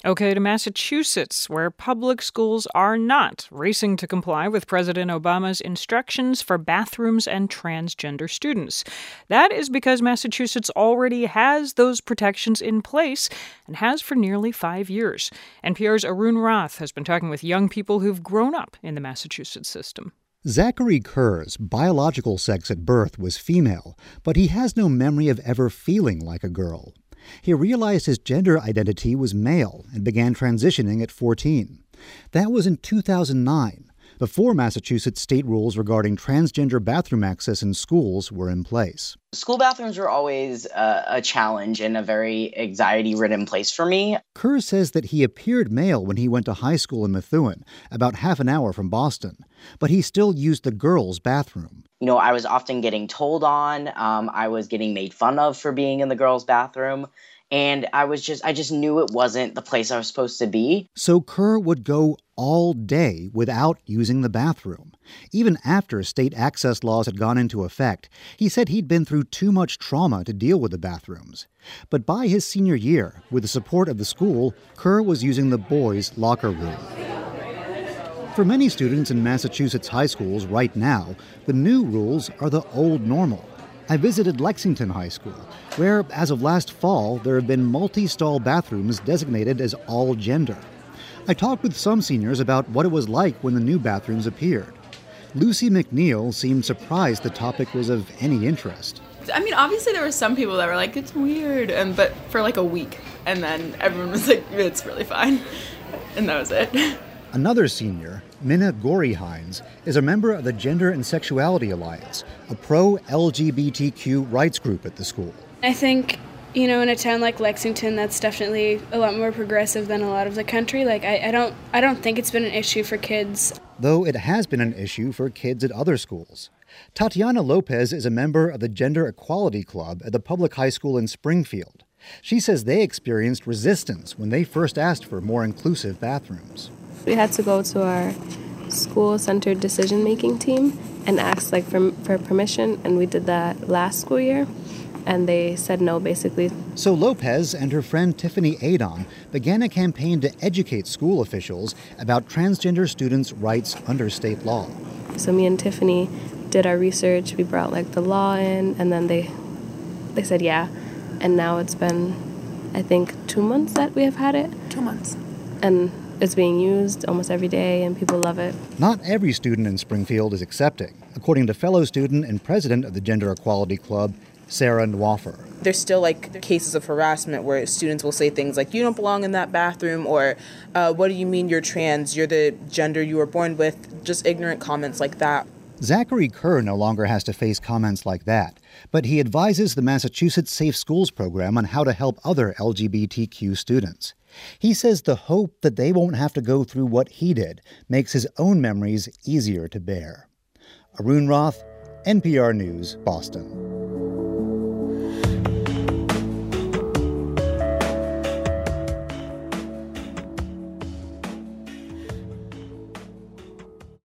Okay, to Massachusetts, where public schools are not racing to comply with President Obama's instructions for bathrooms and transgender students. That is because Massachusetts already has those protections in place and has for nearly 5 years. NPR's Arun Rath has been talking with young people who've grown up in the Massachusetts system. Zachary Kerr's biological sex at birth was female, but he has no memory of ever feeling like a girl. He realized his gender identity was male and began transitioning at 14. That was in 2009, before Massachusetts state rules regarding transgender bathroom access in schools were in place. School bathrooms were always a challenge and a very anxiety-ridden place for me. Kerr says that he appeared male when he went to high school in Methuen, about half an hour from Boston, but he still used the girls' bathroom. I was often getting told on. I was getting made fun of for being in the girls' bathroom. And I just knew it wasn't the place I was supposed to be. So Kerr would go all day without using the bathroom. Even after state access laws had gone into effect, he said he'd been through too much trauma to deal with the bathrooms. But by his senior year, with the support of the school, Kerr was using the boys' locker room. For many students in Massachusetts high schools right now, the new rules are the old normal. I visited Lexington High School, where, as of last fall, there have been multi-stall bathrooms designated as all gender. I talked with some seniors about what it was like when the new bathrooms appeared. Lucy McNeil seemed surprised the topic was of any interest. I mean, obviously there were some people that were like, it's weird, but for like a week. And then everyone was like, it's really fine. And that was it. Another senior, Minna Gory-Hines, is a member of the Gender and Sexuality Alliance, a pro-LGBTQ rights group at the school. I think, in a town like Lexington, that's definitely a lot more progressive than a lot of the country. I don't think it's been an issue for kids. Though it has been an issue for kids at other schools. Tatiana Lopez is a member of the Gender Equality Club at the public high school in Springfield. She says they experienced resistance when they first asked for more inclusive bathrooms. We had to go to our school-centered decision-making team and ask for permission, and we did that last school year, and they said no, basically. So Lopez and her friend Tiffany Adon began a campaign to educate school officials about transgender students' rights under state law. So me and Tiffany did our research, we brought the law in, and then they said yeah, and now it's been, I think, 2 months that we have had it. 2 months. And it's being used almost every day, and people love it. Not every student in Springfield is accepting, according to fellow student and president of the Gender Equality Club, Sarah Nwaffer. There's still cases of harassment where students will say things like, you don't belong in that bathroom, or what do you mean you're trans, you're the gender you were born with, just ignorant comments like that. Zachary Kerr no longer has to face comments like that, but he advises the Massachusetts Safe Schools program on how to help other LGBTQ students. He says the hope that they won't have to go through what he did makes his own memories easier to bear. Arun Rath, NPR News, Boston.